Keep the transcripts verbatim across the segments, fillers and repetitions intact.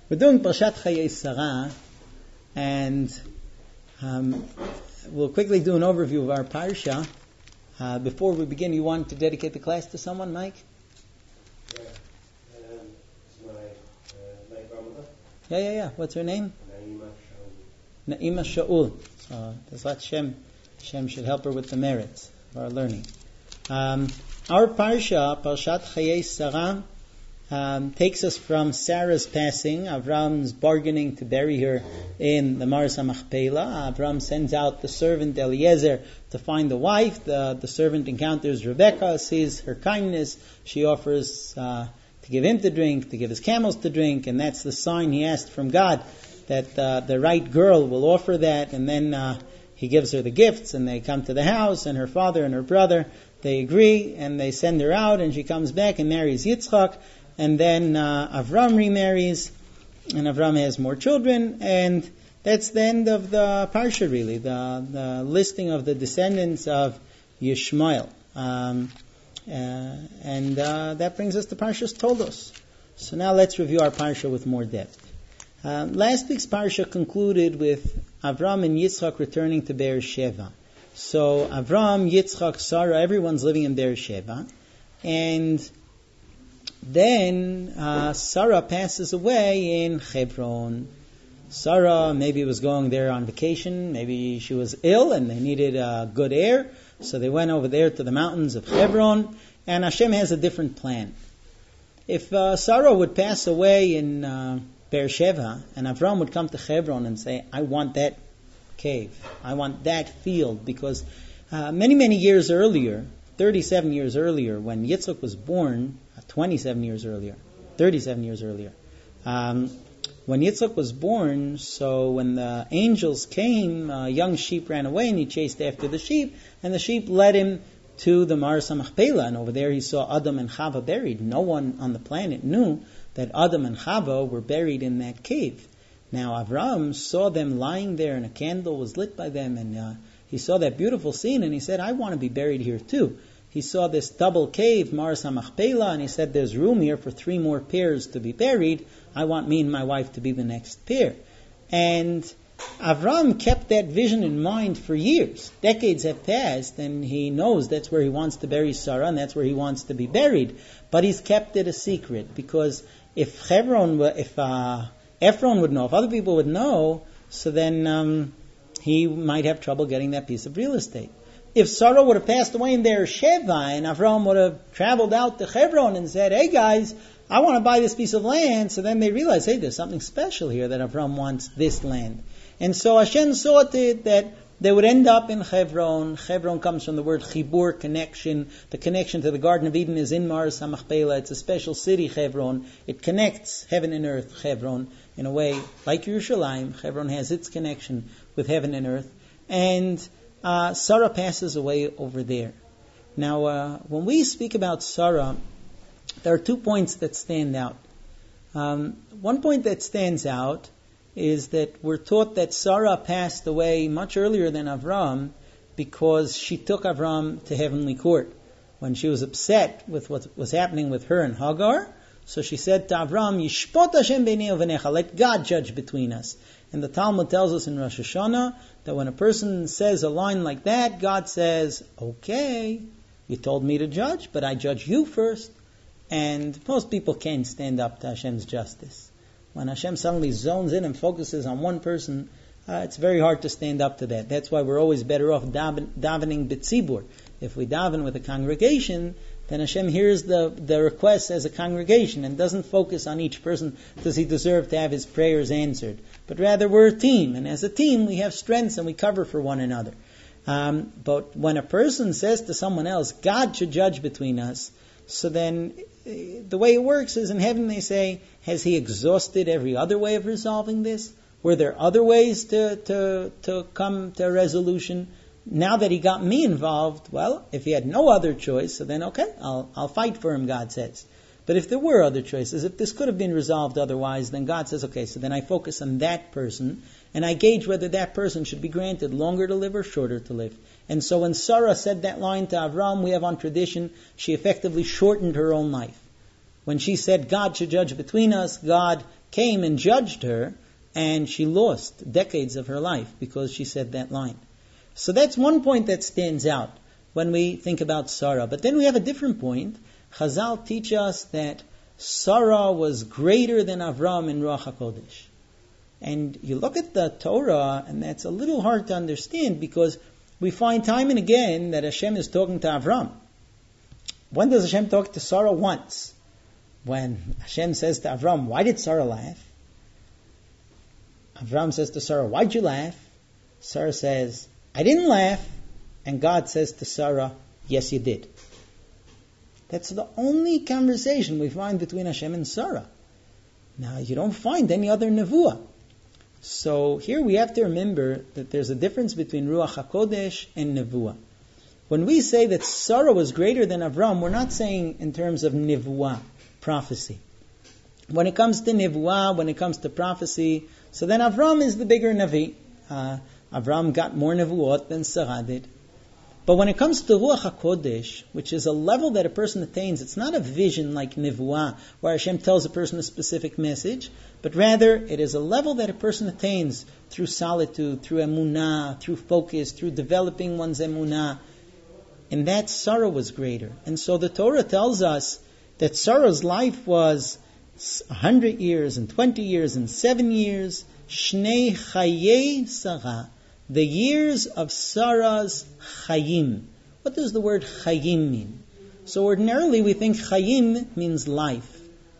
We're doing Parshat Chayei Sarah, and um, we'll quickly do an overview of our parsha. Uh, before we begin, you want to dedicate the class to someone, Mike? Yeah, um, it's my, uh, my grandmother. Yeah, yeah, yeah. What's her name? Naima Shaul. Naima Shaul. So, Bezrat Shem, Shem should help her with the merits of our learning. Um, our parsha, Parshat Chayei Sarah, Um, takes us from Sarah's passing. Avram's bargaining to bury her in the Maris HaMachpelah. Avram sends out the servant Eliezer to find the wife. The, the servant encounters Rebecca, sees her kindness. She offers uh, to give him to drink, to give his camels to drink, and that's the sign he asked from God, that uh, the right girl will offer that. And then uh, he gives her the gifts, and they come to the house, and her father and her brother, they agree, and they send her out, and she comes back and marries Yitzchak. And then uh, Avram remarries, and Avram has more children, and that's the end of the parsha, really, the, the listing of the descendants of Yishmael. Um, uh, and uh, that brings us to Parshas Toldos. So now let's review our parsha with more depth. Uh, last week's parsha concluded with Avram and Yitzchak returning to Beersheba. So Avram, Yitzchak, Sarah, everyone's living in Beersheba, and then uh, Sarah passes away in Hebron. Sarah maybe was going there on vacation. Maybe she was ill and they needed uh, good air. So they went over there to the mountains of Hebron. And Hashem has a different plan. If uh, Sarah would pass away in uh, Beersheba and Avram would come to Hebron and say, I want that cave. I want that field. Because uh, many, many years earlier, thirty-seven years earlier, when Yitzchak was born, twenty-seven years earlier, thirty-seven years earlier, um, when Yitzchak was born, so when the angels came, a young sheep ran away and he chased after the sheep, and the sheep led him to the Maris HaMachpelah, and over there he saw Adam and Chava buried. No one on the planet knew that Adam and Chava were buried in that cave. Now Avram saw them lying there, and a candle was lit by them, and uh, he saw that beautiful scene, and he said, I want to be buried here too. He saw this double cave, Maris HaMachpelah, and he said, there's room here for three more pairs to be buried. I want me and my wife to be the next pair. And Avram kept that vision in mind for years. Decades have passed, and he knows that's where he wants to bury Sarah, and that's where he wants to be buried. But he's kept it a secret, because if Hebron, if uh, Ephron would know, if other people would know, so then um, he might have trouble getting that piece of real estate. If Sarah would have passed away in Beersheba and Avram would have traveled out to Hebron and said, hey guys, I want to buy this piece of land, so then they realize, hey, there's something special here that Avram wants this land. And so Hashem saw to it that they would end up in Hebron. Hebron comes from the word chibur, connection. The connection to the Garden of Eden is in Maris HaMachpelah. It's a special city, Hebron. It connects heaven and earth, Hebron, in a way like Yerushalayim. Hebron has its connection with heaven and earth. And Uh, Sarah passes away over there. Now, uh, when we speak about Sarah, there are two points that stand out. Um, one point that stands out is that we're taught that Sarah passed away much earlier than Avram because she took Avram to heavenly court. When she was upset with what was happening with her and Hagar, so she said to Avram, Yishpot Hashem b'nei uvenecha, let God judge between us. And the Talmud tells us in Rosh Hashanah that when a person says a line like that, God says, okay, you told me to judge, but I judge you first. And most people can't stand up to Hashem's justice. When Hashem suddenly zones in and focuses on one person, uh, it's very hard to stand up to that. That's why we're always better off daven, davening b'tzibur. If we daven with a congregation, then Hashem hears the, the request as a congregation and doesn't focus on each person, does he deserve to have his prayers answered. But rather we're a team, and as a team we have strengths and we cover for one another. Um, but when a person says to someone else, God should judge between us, so then the way it works is in heaven they say, has he exhausted every other way of resolving this? Were there other ways to, to, to come to a resolution? Now that he got me involved, well, if he had no other choice, so then okay, I'll, I'll fight for him, God says. But if there were other choices, if this could have been resolved otherwise, then God says, okay, so then I focus on that person, and I gauge whether that person should be granted longer to live or shorter to live. And so when Sarah said that line to Avram, we have on tradition, she effectively shortened her own life. When she said God should judge between us, God came and judged her, and she lost decades of her life because she said that line. So that's one point that stands out when we think about Sarah. But then we have a different point. Chazal teach us that Sarah was greater than Avram in Ruach HaKodesh. And you look at the Torah, and that's a little hard to understand because we find time and again that Hashem is talking to Avram. When does Hashem talk to Sarah? Once. When Hashem says to Avram, why did Sarah laugh? Avram says to Sarah, why'd you laugh? Sarah says, I didn't laugh. And God says to Sarah, yes, you did. That's the only conversation we find between Hashem and Sarah. Now, you don't find any other nevuah. So here we have to remember that there's a difference between Ruach HaKodesh and nevuah. When we say that Sarah was greater than Avram, we're not saying in terms of nevuah, prophecy. When it comes to nevuah, when it comes to prophecy, so then Avram is the bigger Navi. Uh, Avram got more nevuot than Sarah did. But when it comes to Ruach HaKodesh, which is a level that a person attains, it's not a vision like Nevuah, where Hashem tells a person a specific message, but rather it is a level that a person attains through solitude, through emunah, through focus, through developing one's emunah. And that Sarah was greater. And so the Torah tells us that Sarah's life was one hundred years and twenty years and seven years. Shnei Chayei Sarah. The years of Sarah's Chayim. What does the word Chayim mean? So ordinarily we think Chayim means life.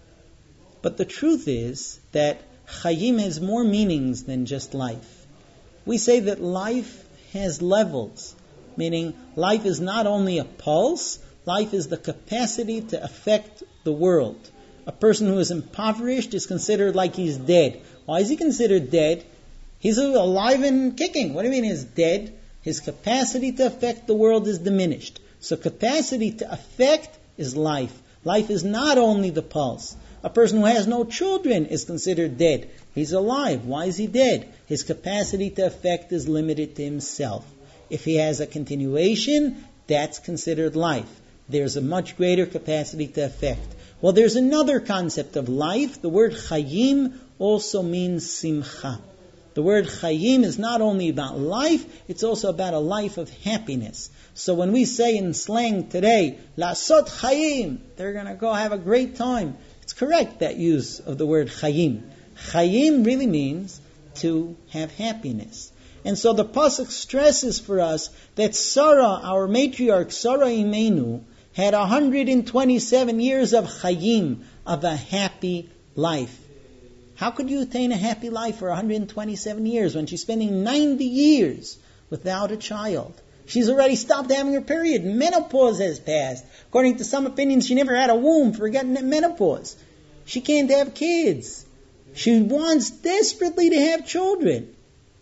But the truth is that Chayim has more meanings than just life. We say that life has levels, meaning life is not only a pulse, life is the capacity to affect the world. A person who is impoverished is considered like he's dead. Why is he considered dead? He's alive and kicking. What do you mean he's dead? His capacity to affect the world is diminished. So capacity to affect is life. Life is not only the pulse. A person who has no children is considered dead. He's alive. Why is he dead? His capacity to affect is limited to himself. If he has a continuation, that's considered life. There's a much greater capacity to affect. Well, there's another concept of life. The word chayim also means simcha. The word chayim is not only about life, it's also about a life of happiness. So when we say in slang today, lasot chayim, they're going to go have a great time. It's correct, that use of the word chayim. Chayim really means to have happiness. And so the pasuk stresses for us that Sarah, our matriarch, Sarah Imenu, had one hundred twenty-seven years of chayim, of a happy life. How could you attain a happy life for one hundred twenty-seven years when she's spending ninety years without a child? She's already stopped having her period. Menopause has passed. According to some opinions, she never had a womb, forgetting menopause. She can't have kids. She wants desperately to have children.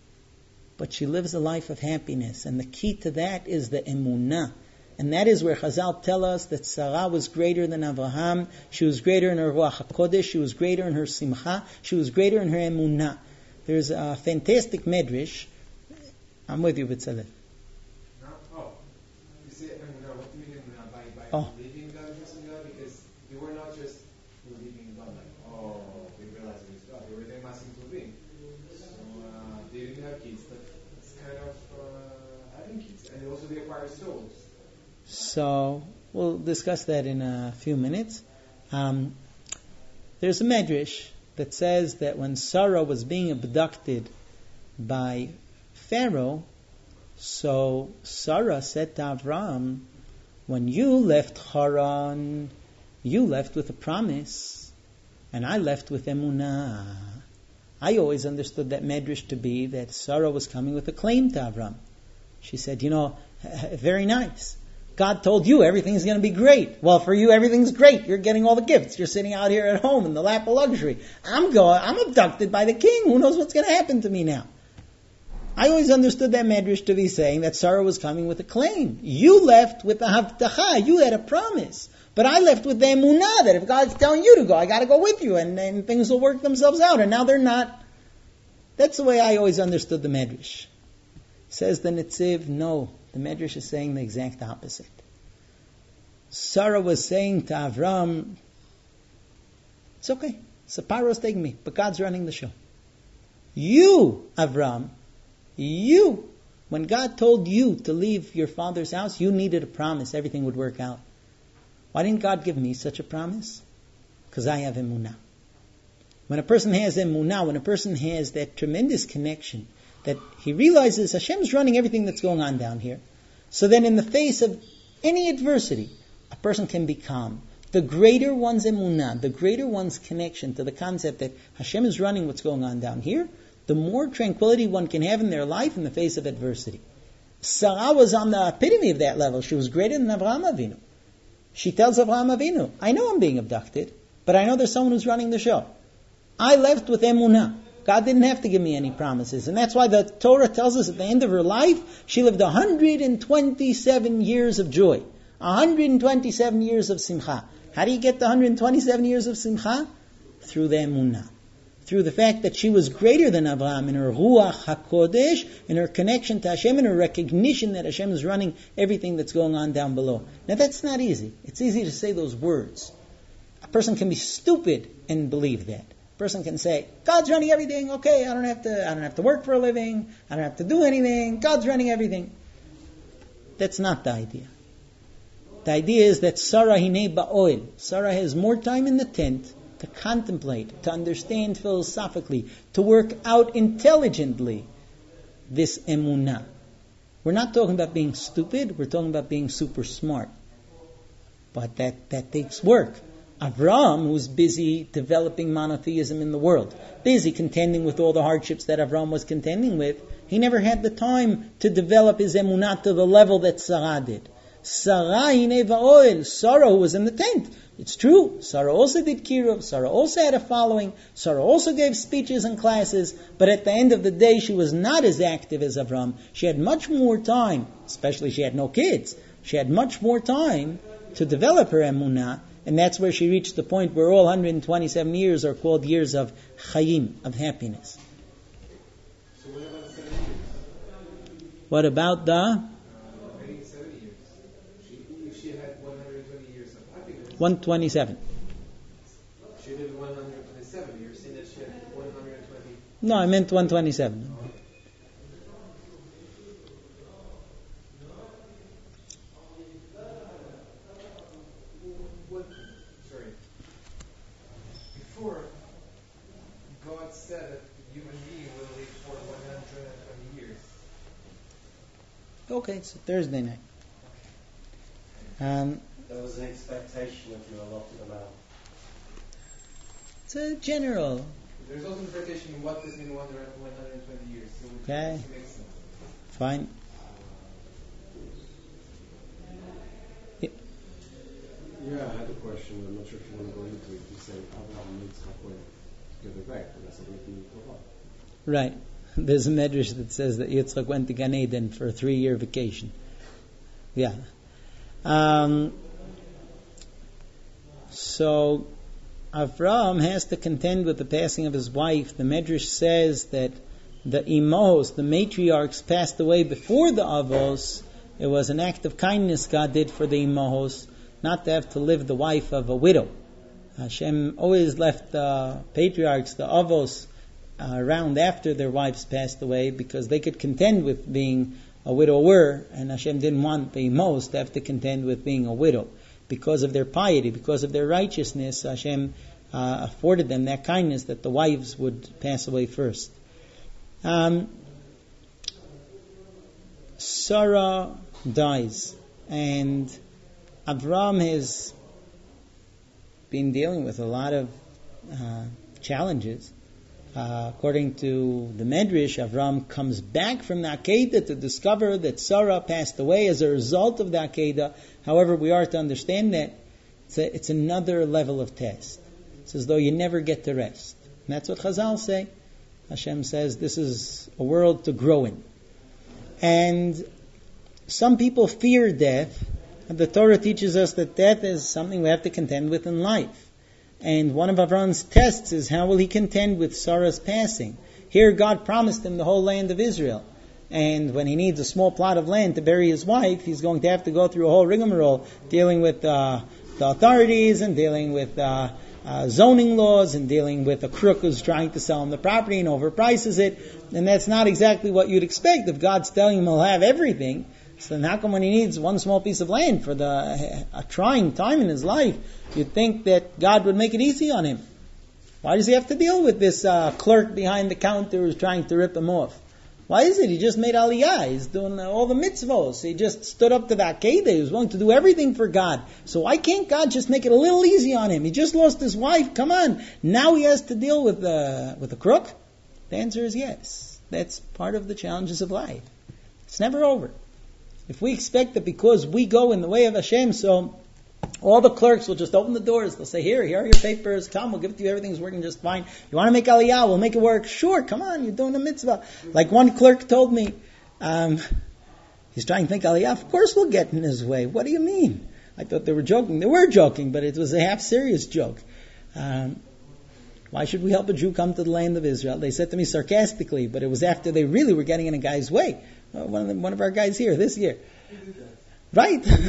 But she lives a life of happiness. And the key to that is the emunah. And that is where Chazal tell us that Sarah was greater than Avraham. She was greater in her Ruach HaKodesh. She was greater in her Simcha. She was greater in her Emunah. There's a fantastic medrash. I'm with you, B'Tzalel. Oh, you say Emunah. What do you mean Emunah? By, by oh. believing God or trusting God? Because they were not just believing God, like, oh, they realized it was God. They were there massing to be. So uh, they didn't have kids, but it's kind of uh, having kids. And also they acquire souls. So, we'll discuss that in a few minutes. Um, there's a medrash that says that when Sarah was being abducted by Pharaoh, so Sarah said to Avram, when you left Haran, you left with a promise, and I left with emunah. I always understood that medrash to be that Sarah was coming with a claim to Avram. She said, you know, very nice. God told you everything's going to be great. Well, for you, everything's great. You're getting all the gifts. You're sitting out here at home in the lap of luxury. I'm going, I'm abducted by the king. Who knows what's going to happen to me now? I always understood that medrash to be saying that Sarah was coming with a claim. You left with a havtacha. You had a promise. But I left with the emunah that if God's telling you to go, I got to go with you, and, and things will work themselves out. And now they're not. That's the way I always understood the medrash. Says the Netziv, no. The Medrash is saying the exact opposite. Sarah was saying to Avram, It's okay. Saparo's taking me, but God's running the show. You, Avram, you, when God told you to leave your father's house, you needed a promise everything would work out. Why didn't God give me such a promise? Because I have emunah. When a person has emunah, when a person has that tremendous connection, that he realizes Hashem's running everything that's going on down here, so then in the face of any adversity, a person can be calm. The greater one's emunah, the greater one's connection to the concept that Hashem is running what's going on down here, the more tranquility one can have in their life in the face of adversity. Sarah was on the epitome of that level. She was greater than Avraham Avinu. She tells Avraham Avinu, I know I'm being abducted, but I know there's someone who's running the show. I left with emunah. God didn't have to give me any promises. And that's why the Torah tells us at the end of her life, she lived one hundred twenty-seven years of joy. one hundred twenty-seven years of simcha. How do you get the one hundred twenty-seven years of simcha? Through the emunah. Through the fact that she was greater than Abraham in her Ruach HaKodesh, in her connection to Hashem, in her recognition that Hashem is running everything that's going on down below. Now that's not easy. It's easy to say those words. A person can be stupid and believe that. A person can say, God's running everything, okay, I don't have to I don't have to work for a living, I don't have to do anything, God's running everything. That's not the idea. The idea is that Sarah hinei ba'oil. Sarah has more time in the tent to contemplate, to understand philosophically, to work out intelligently this emunah. We're not talking about being stupid, we're talking about being super smart. But that, that takes work. Avram, who's busy developing monotheism in the world, busy contending with all the hardships that Avram was contending with, he never had the time to develop his emunah to the level that Sarah did. Sarah hinei ba'oil, Sarah who was in the tent. It's true, Sarah also did kiruv, Sarah also had a following, Sarah also gave speeches and classes, but at the end of the day she was not as active as Avram. She had much more time, especially she had no kids, she had much more time to develop her emunah, and that's where she reached the point where all one hundred twenty-seven years are called years of chayim, of happiness. So what about seven years? What about the Uh, I think seven years. She, if she had one hundred twenty years of happiness, one hundred twenty-seven? she lived one hundred twenty-seven. You're saying that she had one hundred twenty. No, I meant one hundred twenty-seven. What, sorry. Before, God said that human being will live for one hundred twenty years. Okay, it's Thursday night. Um, There was an expectation that you allotted about. it's a general. There's also interpretation what does mean one hundred twenty years. So it Okay. makes sense. Fine. Yeah, I had a question. I'm not sure if you want to go into it. You say Abraham needs Hakoy to get it back, but that's a great deal of love. Right. There's a medrash that says that Yitzchak went to Gan Eden for a three-year vacation. Yeah. Um, so Avram has to contend with the passing of his wife. The medrash says that the imos, the matriarchs, passed away before the avos. It was an act of kindness God did for the imos, not to have to live the wife of a widow. Hashem always left the patriarchs, the avos, uh, around after their wives passed away because they could contend with being a widower, and Hashem didn't want the imos to have to contend with being a widow. Because of their piety, because of their righteousness, Hashem uh, afforded them that kindness that the wives would pass away first. Um, Sarah dies, and Avram has been dealing with a lot of uh, challenges. Uh, according to the Medrash, Avram comes back from the Akedah to discover that Sarah passed away as a result of the Akedah. However, we are to understand that it's, a, it's another level of test. It's as though you never get to rest. And that's what Chazal say. Hashem says this is a world to grow in. And some people fear death. And the Torah teaches us that death is something we have to contend with in life. And one of Avram's tests is how will he contend with Sarah's passing. Here God promised him the whole land of Israel. And when he needs a small plot of land to bury his wife, he's going to have to go through a whole rigmarole dealing with uh, the authorities and dealing with uh, uh, zoning laws and dealing with a crook who's trying to sell him the property and overprices it. And that's not exactly what you'd expect. If God's telling him he'll have everything, so then how come when he needs one small piece of land for the a trying time in his life, you'd think that God would make it easy on him? Why does he have to deal with this uh, clerk behind the counter who's trying to rip him off? Why is it? He just made aliyah. He's doing uh, all the mitzvos. He just stood up to the Akedah. He was willing to do everything for God. So why can't God just make it a little easy on him? He just lost his wife. Come on. Now he has to deal with, uh, with a crook? The answer is yes. That's part of the challenges of life. It's never over. If we expect that because we go in the way of Hashem, so all the clerks will just open the doors. They'll say, here, here are your papers. Come, we'll give it to you. Everything's working just fine. You want to make aliyah? We'll make it work. Sure, come on. You're doing a mitzvah. Like one clerk told me, um, he's trying to think aliyah. Of course we'll get in his way. What do you mean? I thought they were joking. They were joking, but it was a half-serious joke. Um, why should we help a Jew come to the land of Israel? They said to me sarcastically, but it was after they really were getting in a guy's way. Uh, one, of the, one of our guys here this year. Right. Who,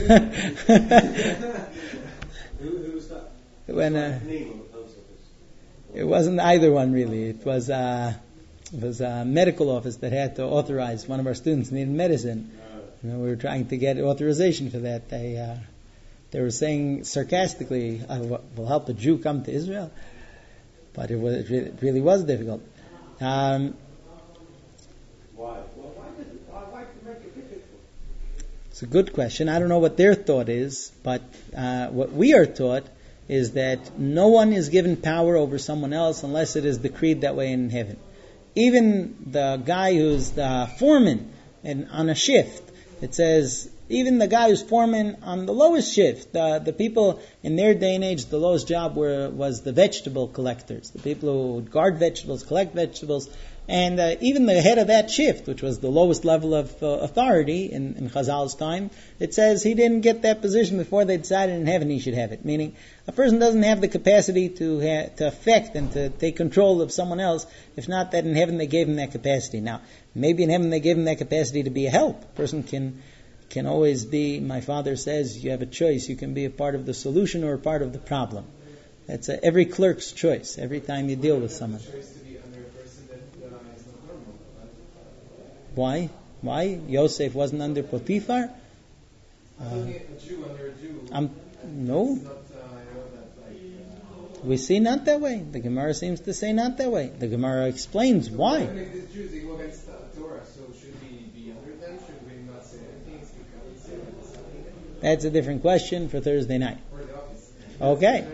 who was that? When, uh, name on the post office? It wasn't either one really. It was uh, it was a medical office that had to authorize one of our students needed medicine. You know, we were trying to get authorization for that. They uh, they were saying sarcastically, uh, "Will help a Jew come to Israel," but it was it really was difficult. Um, Why? Well, why did it, why, why did it make it difficult? It's a good question. I don't know what their thought is, but uh, what we are taught is that no one is given power over someone else unless it is decreed that way in heaven. Even the guy who's the foreman and on a shift, it says, even the guy who's foreman on the lowest shift, the, the people in their day and age, the lowest job were, was the vegetable collectors, the people who would guard vegetables, collect vegetables. And uh, even the head of that shift, which was the lowest level of uh, authority in, in Chazal's time, it says he didn't get that position before they decided in heaven he should have it. Meaning, a person doesn't have the capacity to ha- to affect and to take control of someone else, if not that in heaven they gave him that capacity. Now, maybe in heaven they gave him that capacity to be a help. A person can can always be, my father says, you have a choice. You can be a part of the solution or a part of the problem. That's a, every clerk's choice, every time you deal with someone. Why? Why? Yosef wasn't under Potiphar? Uh, a Jew under a Jew. Um, no. Not, uh, I know that, like, uh, we see not that way. The Gemara seems to say not that way. The Gemara explains so why. Even if these Jews, they go against the Torah, so should we be under them? Should we not say anything? Speak up and say something? That's a different question for Thursday night. Or the office. Okay.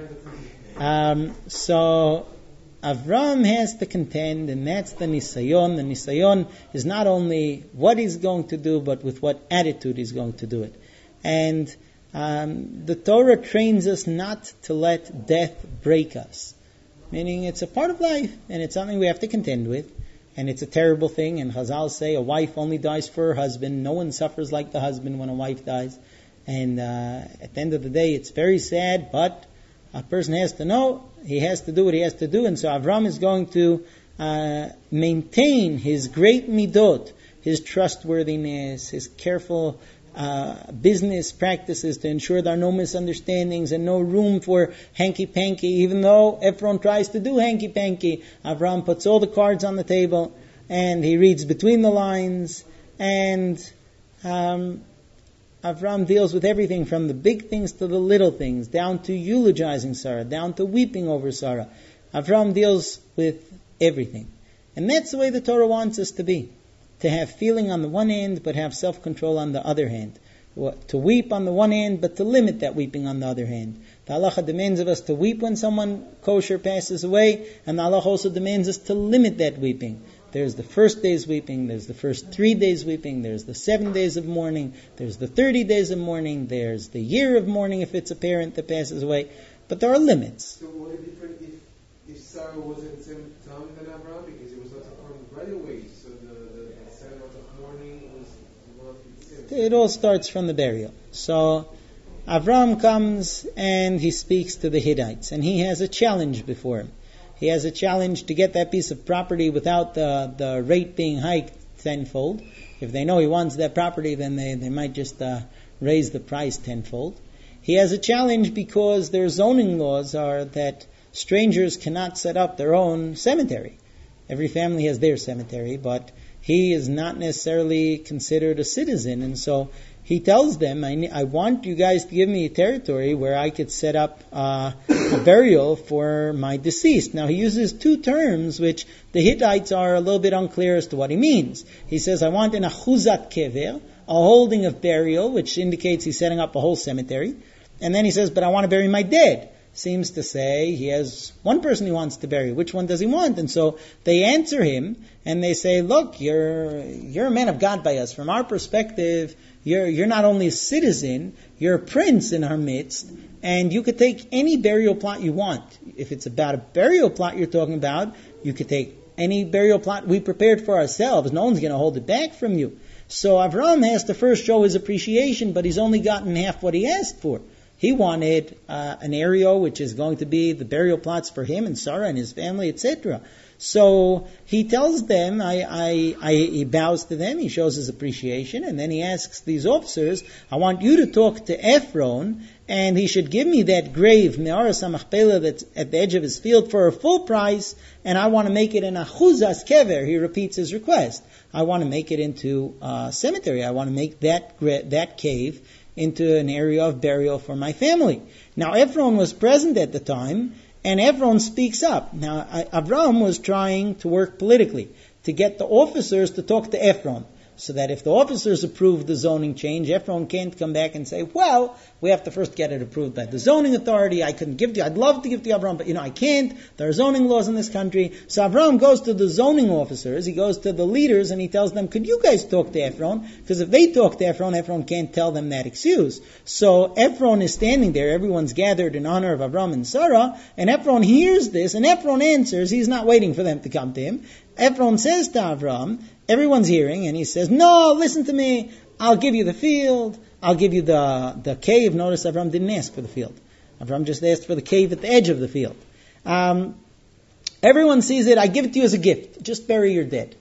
Um, so Avram has to contend, and that's the nisayon. The nisayon is not only what he's going to do, but with what attitude he's going to do it. And um, the Torah trains us not to let death break us. Meaning it's a part of life, and it's something we have to contend with. And it's a terrible thing, and Chazal say a wife only dies for her husband. No one suffers like the husband when a wife dies. And uh, at the end of the day, it's very sad, but a person has to know, he has to do what he has to do. And so Avram is going to uh, maintain his great midot, his trustworthiness, his careful uh, business practices to ensure there are no misunderstandings and no room for hanky-panky. Even though Ephron tries to do hanky-panky, Avram puts all the cards on the table and he reads between the lines, and um, Avram deals with everything from the big things to the little things, down to eulogizing Sarah, down to weeping over Sarah. Avram deals with everything. And that's the way the Torah wants us to be. To have feeling on the one hand, but have self-control on the other hand. To weep on the one hand, but to limit that weeping on the other hand. The halacha demands of us to weep when someone kosher passes away, and the halacha also demands us to limit that weeping. There's the first day's weeping, there's the first three days weeping, there's the seven days of mourning, there's the thirty days of mourning, there's the year of mourning if it's a parent that passes away. But there are limits. So would it be different if, if Sarah was in the same town than Abraham, because it was not performed right away, so the, the, the seven months of mourning was not the same? It all starts from the burial. So Avram comes and he speaks to the Hittites, and he has a challenge before him. He has a challenge to get that piece of property without the, the rate being hiked tenfold. If they know he wants that property, then they, they might just uh, raise the price tenfold. He has a challenge because their zoning laws are that strangers cannot set up their own cemetery. Every family has their cemetery, but he is not necessarily considered a citizen, and so he tells them, I, I want you guys to give me a territory where I could set up uh, a burial for my deceased. Now he uses two terms which the Hittites are a little bit unclear as to what he means. He says, I want an achuzat kever, a holding of burial, which indicates he's setting up a whole cemetery. And then he says, but I want to bury my dead. Seems to say he has one person he wants to bury. Which one does he want? And so they answer him and they say, look, you're you're a man of God by us. From our perspective, you're you're not only a citizen, you're a prince in our midst, and you could take any burial plot you want. If it's about a burial plot you're talking about, you could take any burial plot we prepared for ourselves. No one's going to hold it back from you. So Avram has to first show his appreciation, but he's only gotten half what he asked for. He wanted uh, an area which is going to be the burial plots for him and Sarah and his family, et cetera. So he tells them, I, I, I, he bows to them, he shows his appreciation, and then he asks these officers, I want you to talk to Ephron, and he should give me that grave, Me'aras HaMachpelah, that's at the edge of his field for a full price, and I want to make it an achuzas kever. He repeats his request. I want to make it into a cemetery. I want to make that that cave into an area of burial for my family. Now, Ephron was present at the time, and Ephron speaks up. Now, Avram was trying to work politically to get the officers to talk to Ephron, so that if the officers approve the zoning change, Ephron can't come back and say, well, we have to first get it approved by the zoning authority. I couldn't give to you. I'd love to give to you, Avram, but you know, I can't. There are zoning laws in this country. So Avram goes to the zoning officers, he goes to the leaders, and he tells them, could you guys talk to Ephron? Because if they talk to Ephron, Ephron can't tell them that excuse. So Ephron is standing there, everyone's gathered in honor of Avram and Sarah, and Ephron hears this, and Ephron answers. He's not waiting for them to come to him. Ephron says to Avram, everyone's hearing, and he says, no, listen to me, I'll give you the field, I'll give you the, the cave. Notice Avram didn't ask for the field. Avram just asked for the cave at the edge of the field. Um, everyone sees it, I give it to you as a gift, just bury your dead.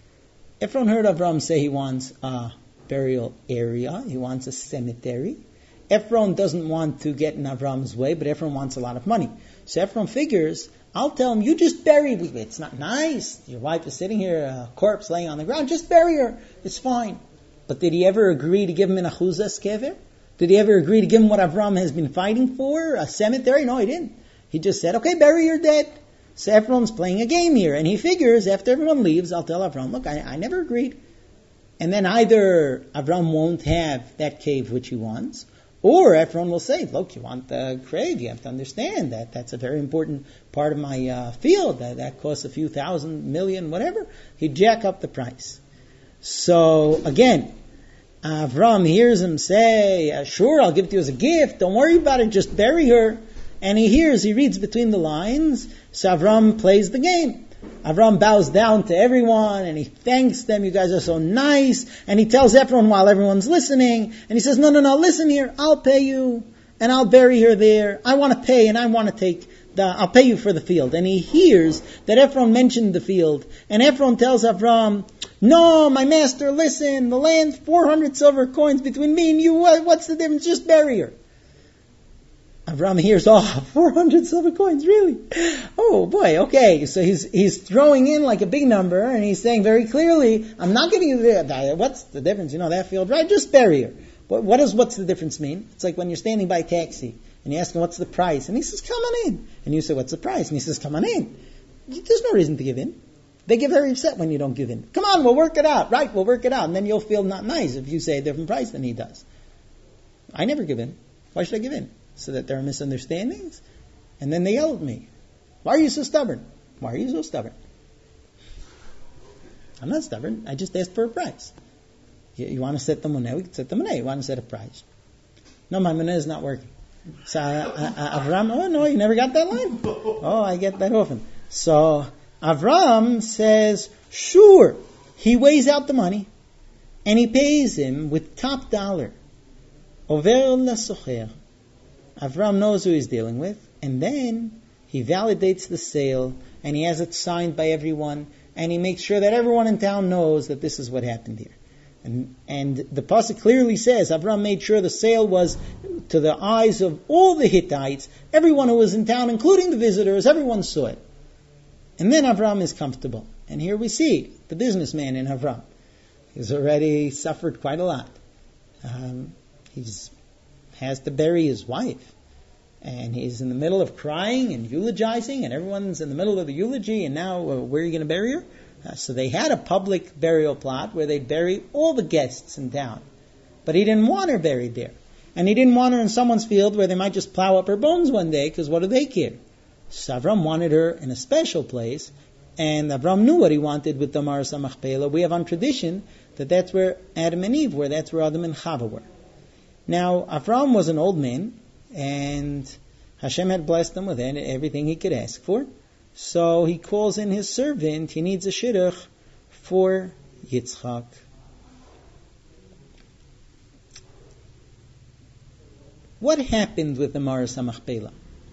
Ephron heard Avram say he wants a burial area, he wants a cemetery. Ephron doesn't want to get in Avram's way, but Ephron wants a lot of money. So Ephron figures, I'll tell him, you just bury me. It's not nice. Your wife is sitting here, a corpse laying on the ground. Just bury her. It's fine. But did he ever agree to give him an achuzas kever? Did he ever agree to give him what Avram has been fighting for? A cemetery? No, he didn't. He just said, okay, bury your dead. So Ephron's playing a game here. And he figures, after everyone leaves, I'll tell Avram, look, I, I never agreed. And then either Avram won't have that cave which he wants, or Ephron will say, look, you want the grave, you have to understand that that's a very important part of my uh, field. That, that costs a few thousand, million, whatever. He'd jack up the price. So, again, Avram hears him say, sure, I'll give it to you as a gift. Don't worry about it, just bury her. And he hears, he reads between the lines. So Avram plays the game. Avram bows down to everyone and he thanks them. You guys are so nice. And he tells Ephron while everyone's listening. And he says, no, no, no, listen here. I'll pay you and I'll bury her there. I want to pay and I want to take the, I'll pay you for the field. And he hears that Ephron mentioned the field. And Ephron tells Avram, no, my master, listen, the land's four hundred silver coins between me and you. What's the difference? Just bury her. Avram hears, oh, four hundred silver coins, really? Oh boy, okay. So he's he's throwing in like a big number, and he's saying very clearly, I'm not giving you the, what's the difference? You know, that field, right? Just bury her. What, what does what's the difference mean? It's like when you're standing by a taxi, and you ask him, what's the price? And he says, come on in. And you say, what's the price? And he says, come on in. There's no reason to give in. They get very upset when you don't give in. Come on, we'll work it out. Right, we'll work it out. And then you'll feel not nice if you say a different price than he does. I never give in. Why should I give in? So that there are misunderstandings? And then they yell at me. Why are you so stubborn? Why are you so stubborn? I'm not stubborn. I just asked for a price. You, you want to set the money? We can set the money. You want to set a price? No, my money is not working. So uh, uh, Avram, oh no, you never got that line? Oh, I get that often. So Avram says, sure. He weighs out the money and he pays him with top dollar. Over lasocher. Avram knows who he's dealing with, and then he validates the sale, and he has it signed by everyone, and he makes sure that everyone in town knows that this is what happened here. And, and the pasuk clearly says Avram made sure the sale was to the eyes of all the Hittites, everyone who was in town, including the visitors, everyone saw it. And then Avram is comfortable. And here we see the businessman in Avram. He's already suffered quite a lot. Um, he's has to bury his wife. And he's in the middle of crying and eulogizing, and everyone's in the middle of the eulogy, and now uh, where are you going to bury her? Uh, so they had a public burial plot where they bury all the guests in town. But he didn't want her buried there. And he didn't want her in someone's field where they might just plow up her bones one day, because what do they care? So Avram wanted her in a special place, and Avram knew what he wanted with the Maras HaMachpelah. We have on tradition that that's where Adam and Eve were, that's where Adam and Chava were. Now, Avram was an old man, and Hashem had blessed him with everything he could ask for. So he calls in his servant. He needs a shidduch for Yitzchak. What happened with the Maras HaMachpelah?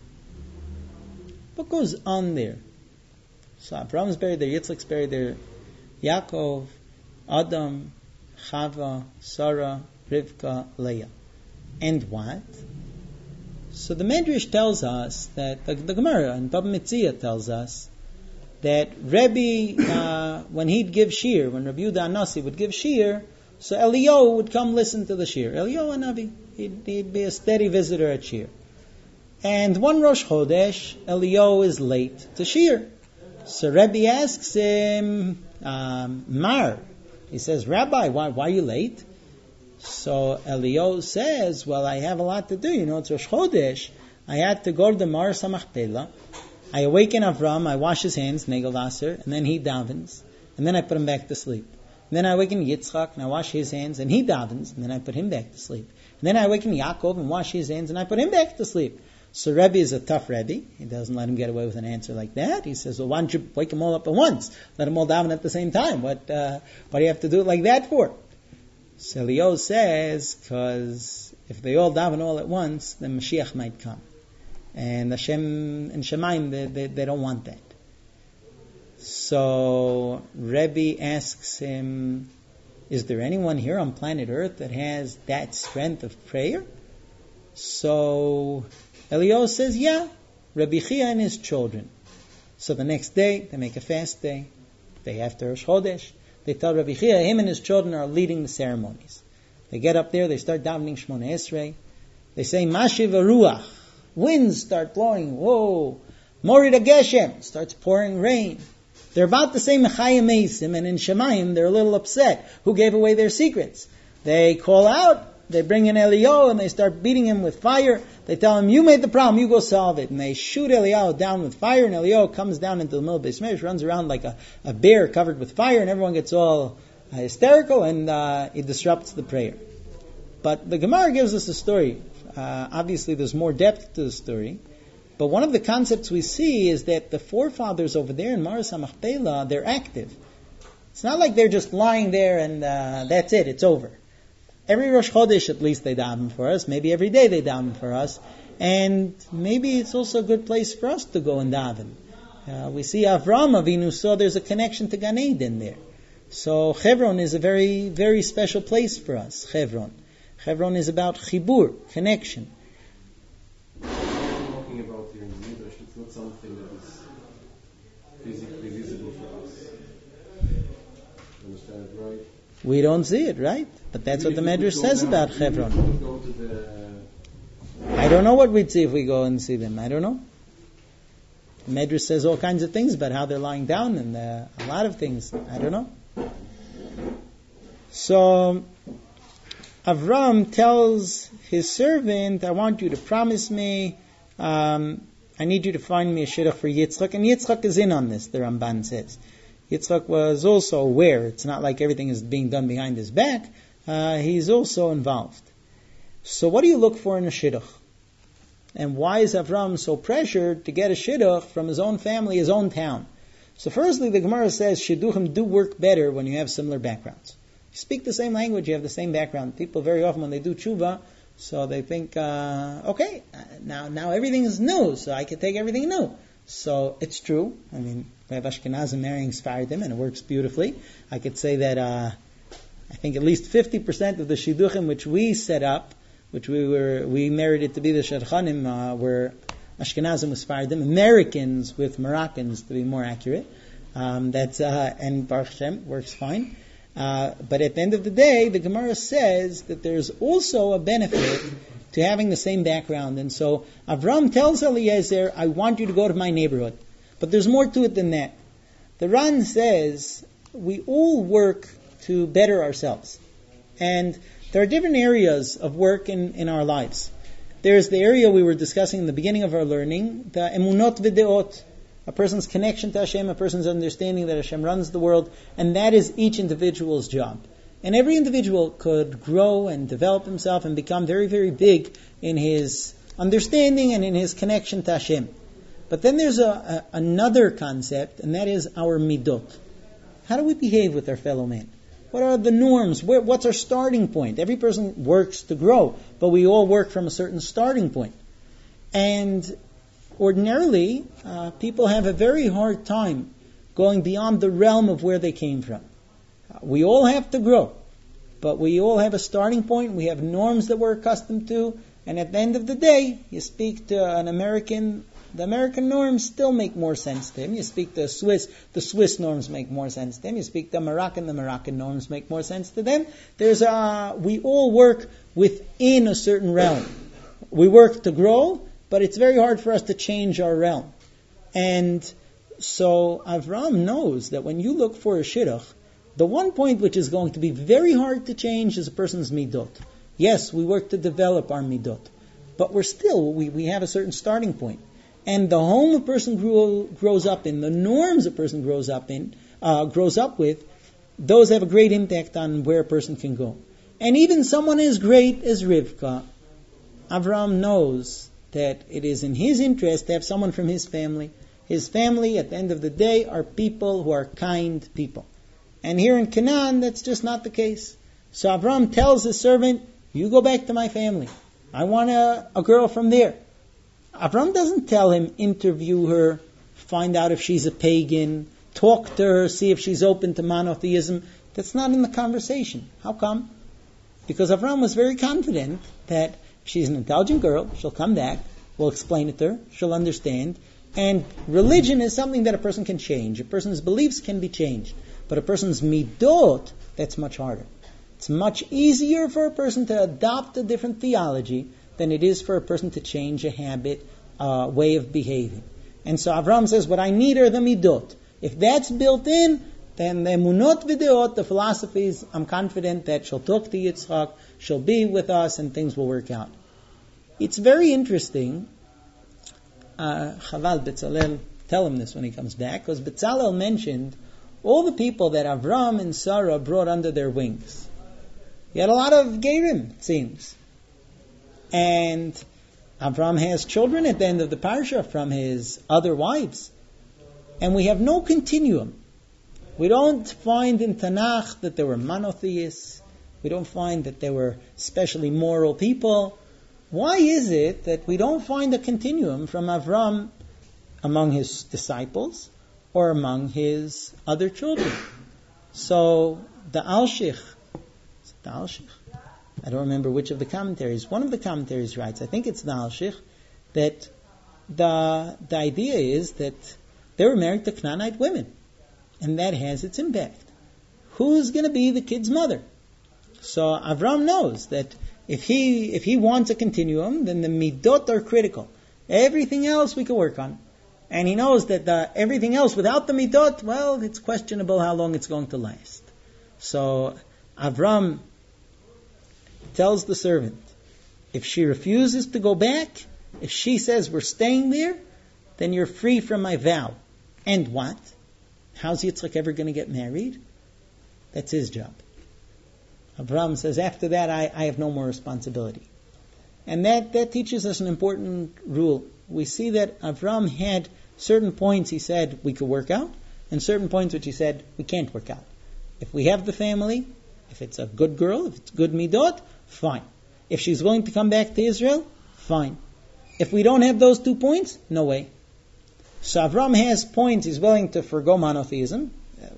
What goes on there? So Avram's buried there, Yitzchak's buried there, Yaakov, Adam, Chava, Sarah, Rivka, Leah. And what? So the Medrash tells us that, the, the Gemara in Baba Metzia tells us that Rebbe, uh, when he'd give shir, when Rabbi Yehuda Anasi would give shir, so Eliyahu would come listen to the shir. Eliyahu Hanavi, he'd, he'd be a steady visitor at shir. And one Rosh Chodesh, Eliyahu is late to shir. So Rebbe asks him, um, Mar, he says, Rabbi, why, why are you late? So Eliyahu says, well, I have a lot to do. You know, it's Rosh Chodesh. I had to go to the Maras HaMachpelah. I awaken Avram, I wash his hands, Negel Aser, and then he davens. And then I put him back to sleep. And then I awaken Yitzchak, and I wash his hands, and he davens, and then I put him back to sleep. And then I awaken Yaakov, and wash his hands, and I put him back to sleep. So Rebbe is a tough Rebbe. He doesn't let him get away with an answer like that. He says, well, why don't you wake them all up at once? Let them all daven at the same time. What, uh, what do you have to do it like that for? So Eliyahu says, because if they all daven all at once, then Mashiach might come. And Hashem and Shemaim, they, they, they don't want that. So Rebbe asks him, is there anyone here on planet Earth that has that strength of prayer? So Eliyahu says, yeah, Rabbi Chia and his children. So the next day, they make a fast day. Day after Rosh Chodesh, they tell Rabbi Chia, him and his children are leading the ceremonies. They get up there, they start davening Shmona Esrei. They say, Mashiv Ruach. Winds start blowing. Whoa. Morid Geshem. Starts pouring rain. They're about to say Mechayim Eisim, and in Shemayim, they're a little upset. Who gave away their secrets? They call out. They bring in Eliyahu, and they start beating him with fire. They tell him, you made the problem, you go solve it. And they shoot Eliyahu down with fire, and Eliyahu comes down into the middle of Beis Medrash, runs around like a, a bear covered with fire, and everyone gets all uh, hysterical, and uh, it disrupts the prayer. But the Gemara gives us a story. Uh, obviously, there's more depth to the story. But one of the concepts we see is that the forefathers over there in Maras HaMachpelah, they're active. It's not like they're just lying there and uh, that's it, it's over. Every Rosh Chodesh, at least, they daven for us. Maybe every day they daven for us. And maybe it's also a good place for us to go and daven. Uh, we see Avram Avinu saw there's a connection to Gan Eden there. So Hebron is a very, very special place for us, Hebron. Hebron is about chibur, connection. What you're talking about here in the Midrash, it's not something that is physically visible for us. Understand it right? We don't see it, right? But that's what the Medrash says about Hebron. Go to the... I don't know what we'd see if we go and see them. I don't know. The Medrash says all kinds of things about how they're lying down and uh, a lot of things. I don't know. So Avram tells his servant, I want you to promise me, um, I need you to find me a shidduch for Yitzchak. And Yitzchak is in on this, the Ramban says. Yitzchak was also aware. It's not like everything is being done behind his back. Uh, he's also involved. So what do you look for in a shidduch? And why is Avram so pressured to get a shidduch from his own family, his own town? So firstly, the Gemara says shidduchim do work better when you have similar backgrounds. You speak the same language, you have the same background. People very often when they do tshuva, so they think, uh, okay, now now everything is new, so I can take everything new. So it's true. I mean, we have Ashkenazim marrying Sephardim, and it works beautifully. I could say that uh, I think at least fifty percent of the Shidduchim which we set up, which we were, we merited to be the Shadchanim, uh, were Ashkenazim with Sephardim, Americans with Moroccans to be more accurate. Um, that's, uh, and Baruch Hashem works fine. Uh, but at the end of the day, the Gemara says that there's also a benefit to having the same background. And so Avram tells Eliezer, I want you to go to my neighborhood. But there's more to it than that. The Ran says we all work to better ourselves. And there are different areas of work in, in our lives. There's the area we were discussing in the beginning of our learning, the emunot v'deot, a person's connection to Hashem, a person's understanding that Hashem runs the world, and that is each individual's job. And every individual could grow and develop himself and become very, very big in his understanding and in his connection to Hashem. But then there's a, a, another concept, and that is our midot. How do we behave with our fellow man? What are the norms? Where, what's our starting point? Every person works to grow, but we all work from a certain starting point. And ordinarily, uh, people have a very hard time going beyond the realm of where they came from. Uh, we all have to grow, but we all have a starting point. We have norms that we're accustomed to, and at the end of the day, you speak to an American, the American norms still make more sense to him. You speak to a Swiss, the Swiss norms make more sense to him. You speak to a Moroccan, the Moroccan norms make more sense to them. There's a, we all work within a certain realm. We work to grow, but it's very hard for us to change our realm. And so Avram knows that when you look for a shidduch, the one point which is going to be very hard to change is a person's midot. Yes, we work to develop our midot, but we're still, we, we have a certain starting point. And the home a person grew, grows up in, the norms a person grows up in, uh, grows up with, those have a great impact on where a person can go. And even someone as great as Rivka, Avram knows that it is in his interest to have someone from his family. His family, at the end of the day, are people who are kind people. And here in Canaan, that's just not the case. So Avram tells his servant, you go back to my family. I want a, a girl from there. Avram doesn't tell him, interview her, find out if she's a pagan, talk to her, see if she's open to monotheism. That's not in the conversation. How come? Because Avram was very confident that she's an intelligent girl, she'll come back, we'll explain it to her, she'll understand. And religion is something that a person can change. A person's beliefs can be changed. But a person's midot, that's much harder. It's much easier for a person to adopt a different theology than it is for a person to change a habit, uh, way of behaving. And so Avram says, what I need are the midot. If that's built in, then the emunot v'deot, the philosophies, I'm confident that she'll talk to Yitzchak, she'll be with us, and things will work out. It's very interesting. Uh, Chaval Betzalel, tell him this when he comes back, because Betzalel mentioned all the people that Avram and Sarah brought under their wings. He had a lot of gerim, it seems. And Avram has children at the end of the parasha from his other wives. And we have no continuum. We don't find in Tanakh that there were monotheists. We don't find that there were especially moral people. Why is it that we don't find a continuum from Avram among his disciples or among his other children? So the Alshich, the Alshich, I don't remember which of the commentaries. One of the commentaries writes, I think it's the Alshich, that the the idea is that they were married to Canaanite women, and that has its impact. Who's going to be the kid's mother? So Avram knows that if he if he wants a continuum, then the midot are critical. Everything else we can work on. And he knows that the, everything else without the midot, well, it's questionable how long it's going to last. So Avram tells the servant, if she refuses to go back, if she says we're staying there, then you're free from my vow. And what? How's Yitzchak ever going to get married? That's his job. Avram says, after that, I, I have no more responsibility. And that, that teaches us an important rule. We see that Avram had certain points he said we could work out, and certain points which he said we can't work out. If we have the family, if it's a good girl, if it's good midot, fine. If she's willing to come back to Israel, fine. If we don't have those two points, no way. So Avram has points he's willing to forgo monotheism.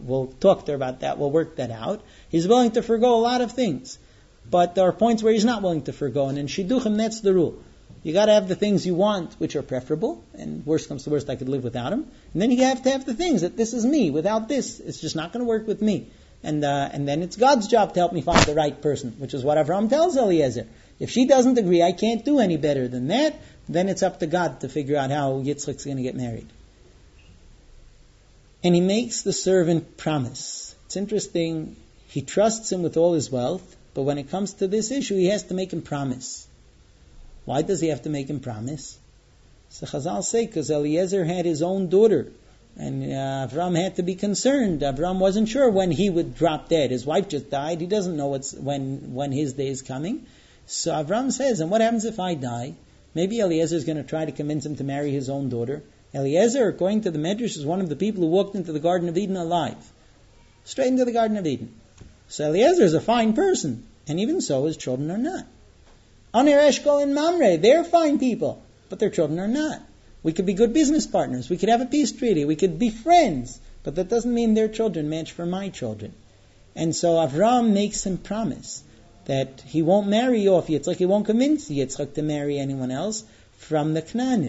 we'll talk to her about that. We'll work that out. He's willing to forgo a lot of things. But there are points where he's not willing to forgo. And in Shidduchim, that's the rule. You got to have the things you want, which are preferable. And worst comes to worst, I could live without them. And then you have to have the things that this is me. Without this, it's just not going to work with me. And uh, and then it's God's job to help me find the right person, which is what Avram tells Eliezer. If she doesn't agree, I can't do any better than that. Then it's up to God to figure out how Yitzchak's going to get married. And he makes the servant promise. It's interesting. He trusts him with all his wealth, but when it comes to this issue, he has to make him promise. Why does he have to make him promise? So Chazal say, because Eliezer had his own daughter, and uh, Avram had to be concerned. Avram wasn't sure when he would drop dead. His wife just died. He doesn't know what's, when, when his day is coming. So Avram says, and what happens if I die? Maybe Eliezer is going to try to convince him to marry his own daughter. Eliezer, according to the Medrash, is one of the people who walked into the Garden of Eden alive. Straight into the Garden of Eden. So Eliezer is a fine person. And even so, his children are not. Aner, Eshkol, and Mamre, they're fine people. But their children are not. We could be good business partners. We could have a peace treaty. We could be friends. But that doesn't mean their children match for my children. And so Avram makes him promise that he won't marry off Yitzchak. He won't convince Yitzchak to marry anyone else from the Knaanim.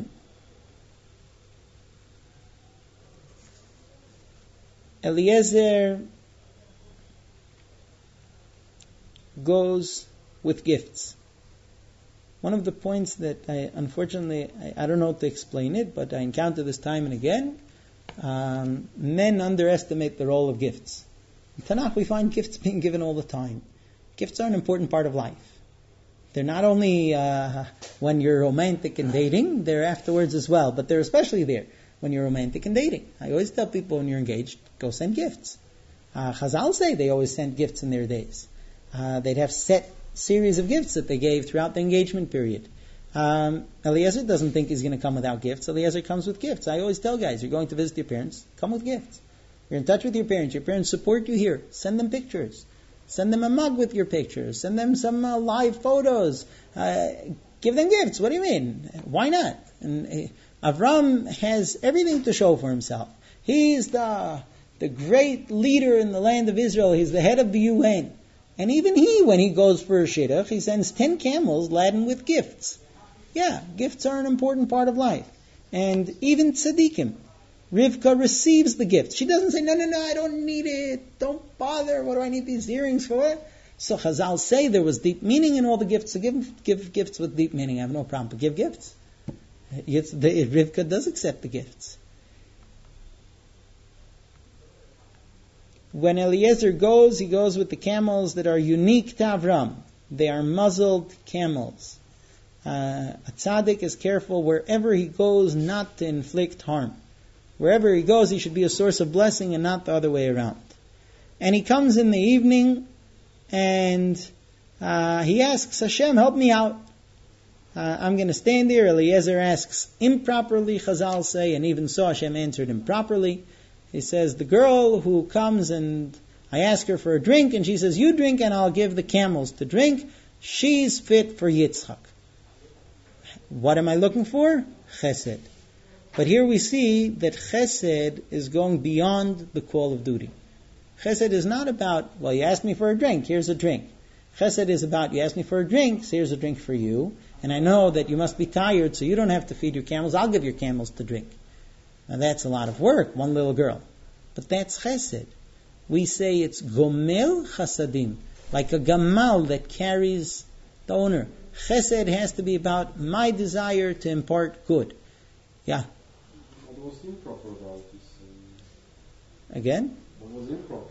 Eliezer goes with gifts. One of the points that I, unfortunately, I, I don't know how to explain it, but I encounter this time and again, um, men underestimate the role of gifts. In Tanakh, we find gifts being given all the time. Gifts are an important part of life. They're not only uh, when you're romantic and dating, they're afterwards as well, but they're especially there when you're romantic and dating. I always tell people when you're engaged, go send gifts. Uh, Chazal say they always sent gifts in their days. Uh, they'd have set series of gifts that they gave throughout the engagement period. Um, Eliezer doesn't think he's going to come without gifts. Eliezer comes with gifts. I always tell guys, you're going to visit your parents, come with gifts. You're in touch with your parents. Your parents support you here. Send them pictures. Send them a mug with your pictures. Send them some uh, live photos. Uh, give them gifts. What do you mean? Why not? And uh, Avram has everything to show for himself. He's the the great leader in the land of Israel. He's the head of the U N. And even he, when he goes for a shidduch, he sends ten camels laden with gifts. Yeah, gifts are an important part of life. And even tzaddikim, Rivka receives the gift. She doesn't say, no, no, no, I don't need it. Don't bother. What do I need these earrings for? So Chazal say there was deep meaning in all the gifts. So give, give gifts with deep meaning. I have no problem. But give gifts. It's, the, Rivka does accept the gifts. When Eliezer goes, he goes with the camels that are unique to Avram. They are muzzled camels. Uh, a tzaddik is careful wherever he goes not to inflict harm. Wherever he goes, he should be a source of blessing and not the other way around. And he comes in the evening and uh, he asks Hashem, help me out. Uh, I'm going to stand there. Eliezer asks improperly, Chazal say, and even so Hashem answered improperly. He says, the girl who comes and I ask her for a drink, and she says, you drink and I'll give the camels to drink, she's fit for Yitzchak. What am I looking for? Chesed. But here we see that chesed is going beyond the call of duty. Chesed is not about, well, you asked me for a drink, here's a drink. Chesed is about, you asked me for a drink, so here's a drink for you. And I know that you must be tired, so you don't have to feed your camels, I'll give your camels to drink. Now that's a lot of work, one little girl. But that's chesed. We say it's gomel chasadim, like a gamal that carries the owner. Chesed has to be about my desire to impart good. Yeah? What was improper about this? Um, Again? What was improper?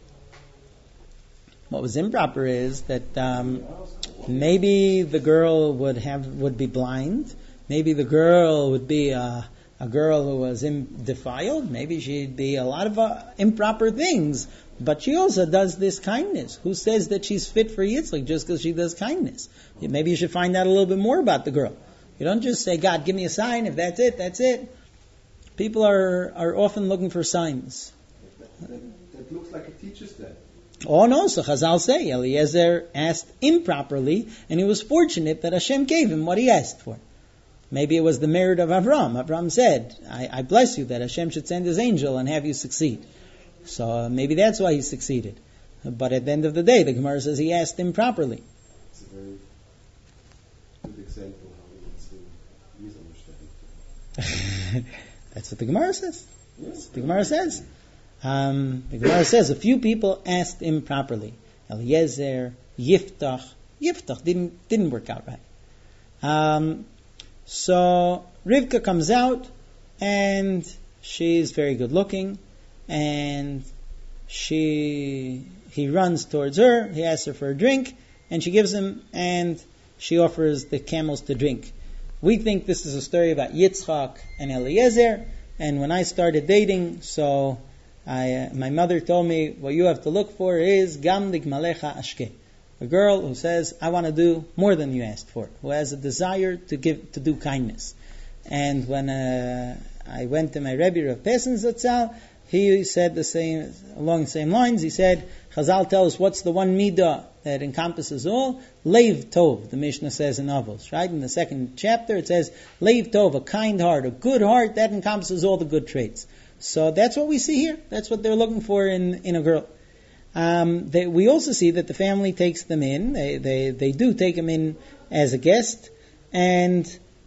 What was improper is that um, maybe the girl would have would be blind. Maybe the girl would be a, a girl who was im- defiled. Maybe she'd be a lot of uh, improper things. But she also does this kindness. Who says that she's fit for Yitzchak just because she does kindness? Maybe you should find out a little bit more about the girl. You don't just say, God, give me a sign. If that's it, that's it. People are, are often looking for signs. That, that, that looks like it teaches that. Oh no, so Chazal say, Eliezer asked improperly, and he was fortunate that Hashem gave him what he asked for. Maybe it was the merit of Avram. Avram said, I, I bless you that Hashem should send his angel and have you succeed. So uh, maybe that's why he succeeded. But at the end of the day, the Gemara says he asked improperly. It's a very good example how we see misunderstanding. That's what the Gemara says. Yes. The Gemara says. Um, the Gemara says a few people asked improperly. Eliezer, Yiftach. Yiftach didn't didn't work out right. Um, so Rivka comes out, and she's very good looking, and she he runs towards her. He asks her for a drink, and she gives him, and she offers the camels to drink. We think this is a story about Yitzchak and Eliezer. And when I started dating, so I, uh, my mother told me, what you have to look for is Gam Digmalecha Ashke. A girl who says, I want to do more than you asked for, who has a desire to give, to do kindness. And when uh, I went to my Rebbe of Pesen Zatzal, he said the same, along the same lines. He said, Chazal tells us what's the one midah that encompasses all? Leiv Tov, the Mishnah says in Avos, right? In the second chapter it says, Leiv Tov, a kind heart, a good heart, that encompasses all the good traits. So that's what we see here. That's what they're looking for in, in a girl. Um, they, we also see that the family takes them in. They, they, they do take them in as a guest. And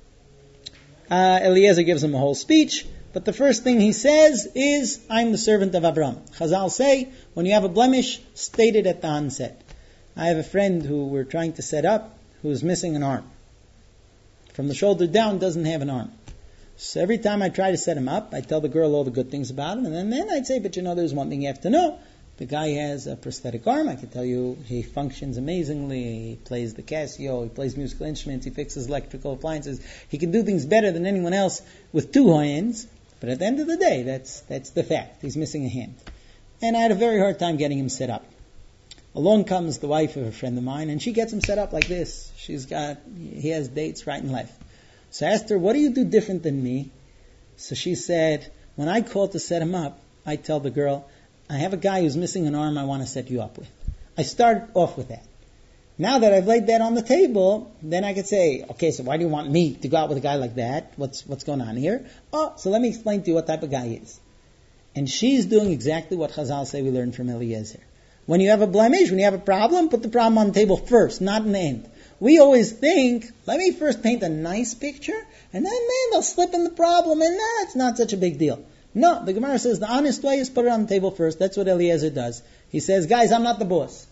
uh, Eliezer gives them a whole speech. But the first thing he says is, I'm the servant of Abraham. Chazal say, when you have a blemish, state it at the onset. I have a friend who we're trying to set up who's missing an arm. From the shoulder down, doesn't have an arm. So every time I try to set him up, I tell the girl all the good things about him, and then, then I'd say, but you know, there's one thing you have to know. The guy has a prosthetic arm. I can tell you he functions amazingly. He plays the Casio, he plays musical instruments, he fixes electrical appliances. He can do things better than anyone else with two hands. But at the end of the day, that's that's the fact. He's missing a hand. And I had a very hard time getting him set up. Along comes the wife of a friend of mine, and she gets him set up like this. She's got, he has dates right and left. So I asked her, what do you do different than me? So she said, when I call to set him up, I tell the girl, I have a guy who's missing an arm I want to set you up with. I start off with that. Now that I've laid that on the table, then I could say, okay, so why do you want me to go out with a guy like that? What's what's going on here? Oh, so let me explain to you what type of guy he is. And she's doing exactly what Chazal say we learned from Eliezer. When you have a blemish, when you have a problem, put the problem on the table first, not in the end. We always think, let me first paint a nice picture, and then man, they'll slip in the problem, and nah, it's not such a big deal. No, the Gemara says the honest way is put it on the table first. That's what Eliezer does. He says, guys, I'm not the boss.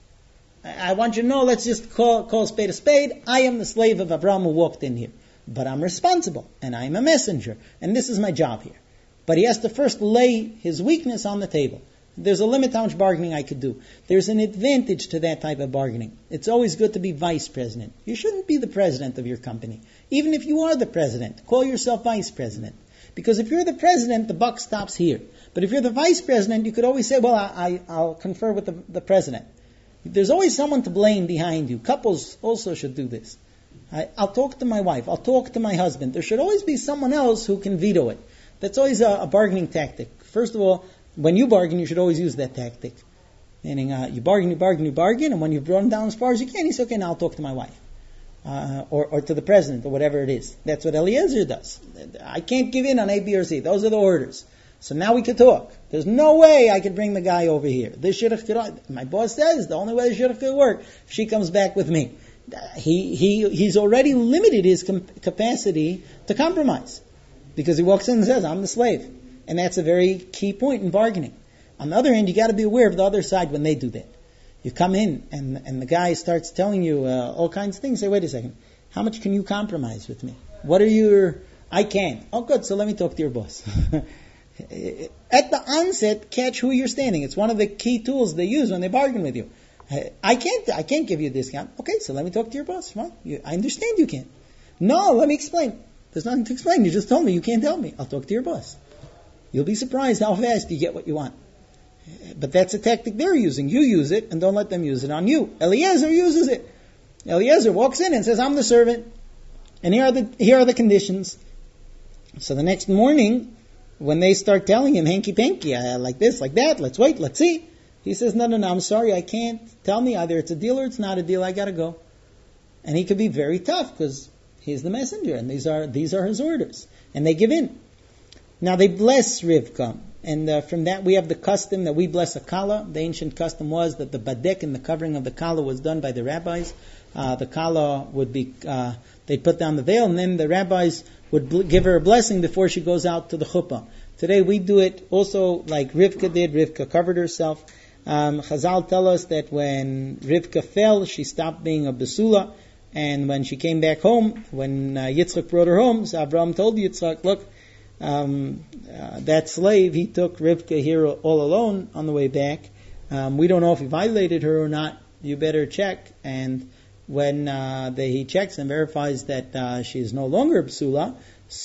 I want you to know, let's just call, call a spade a spade. I am the slave of Abraham who walked in here. But I'm responsible, and I'm a messenger, and this is my job here. But he has to first lay his weakness on the table. There's a limit how much bargaining I could do. There's an advantage to that type of bargaining. It's always good to be vice president. You shouldn't be the president of your company. Even if you are the president, call yourself vice president. Because if you're the president, the buck stops here. But if you're the vice president, you could always say, well, I, I, I'll confer with the, the president. There's always someone to blame behind you. Couples also should do this. I, I'll talk to my wife. I'll talk to my husband. There should always be someone else who can veto it. That's always a, a bargaining tactic. First of all, when you bargain, you should always use that tactic. Meaning, uh, you bargain, you bargain, you bargain, and when you've brought him down as far as you can, he's okay, now I'll talk to my wife. Uh, or, or to the president, or whatever it is. That's what Eliezer does. I can't give in on A, B, or C. Those are the orders. So now we can talk. There's no way I could bring the guy over here. This shidduch could, my boss says, the only way the shidduch could work, if she comes back with me. He, he, he's already limited his com- capacity to compromise. Because he walks in and says, I'm the slave. And that's a very key point in bargaining. On the other hand, you got to be aware of the other side when they do that. You come in and and the guy starts telling you uh, all kinds of things. Say, wait a second, how much can you compromise with me? What are your? I can't. Oh, good. So let me talk to your boss. At the onset, catch who you're standing. It's one of the key tools they use when they bargain with you. I can't. I can't give you a discount. Okay, so let me talk to your boss. Fine. You, I understand you can't. No, let me explain. There's nothing to explain. You just told me you can't help me. I'll talk to your boss. You'll be surprised how fast you get what you want. But that's a tactic they're using. You use it, and don't let them use it on you. Eliezer uses it. Eliezer walks in and says, I'm the servant, and here are the here are the conditions. So the next morning, when they start telling him, hanky-panky, uh, like this, like that, let's wait, let's see, he says, no, no, no, I'm sorry, I can't. Tell me either it's a deal or it's not a deal, I gotta go. And he could be very tough, because he's the messenger, and these are these are his orders. And they give in. Now they bless Rivka. And uh, from that we have the custom that we bless a kala. The ancient custom was that the badek and the covering of the kala was done by the rabbis. Uh, the kala would be, uh, they'd put down the veil, and then the rabbis would bl- give her a blessing before she goes out to the chuppah. Today we do it also like Rivka did. Rivka covered herself. Um, Chazal tell us that when Rivka fell, she stopped being a besula, and when she came back home, when uh, Yitzchak brought her home, so Abraham told Yitzchak, look, um, uh, that slave, he took Rivka here all alone on the way back. Um, we don't know if he violated her or not. You better check. And when uh, the, he checks and verifies that uh, she is no longer a besula,